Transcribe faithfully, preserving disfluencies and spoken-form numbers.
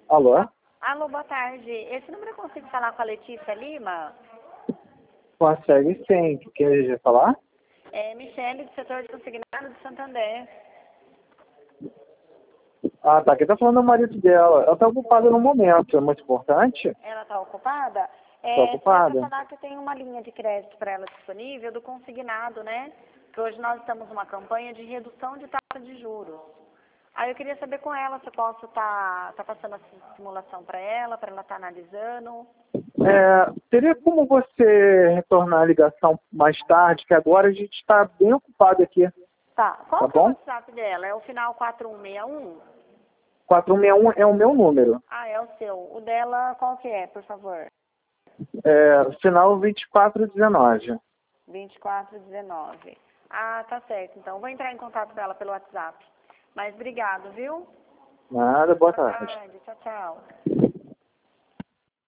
Alô? Alô, boa tarde. Esse número eu consigo falar com a Letícia Lima? Consegue sim. Quer já falar? É Michele, do setor de consignado de Santander. Ah, tá. Quem tá falando é o marido dela. Ela tá ocupada no momento. É muito importante? Ela está ocupada? Tá É, só para ocupada? falar que tem uma linha de crédito para ela disponível do consignado, né? Que hoje nós estamos numa campanha de redução de taxa de juros. Aí eu queria saber com ela se eu posso estar tá, tá passando a simulação para ela, para ela estar analisando. É, teria como você retornar a ligação mais tarde, que agora a gente está bem ocupado aqui, Tá. Qual tá que é o bom? WhatsApp dela? É o final quatro um seis um? quatro um seis um é o meu número. Ah, é o seu. O dela, qual que é, por favor? É, final vinte e quatro dezenove. vinte e quatro dezenove. Ah, tá certo. Então, vou entrar em contato com ela pelo WhatsApp. Mas obrigado, viu? Nada, boa Boa tarde. tarde. Tchau, tchau.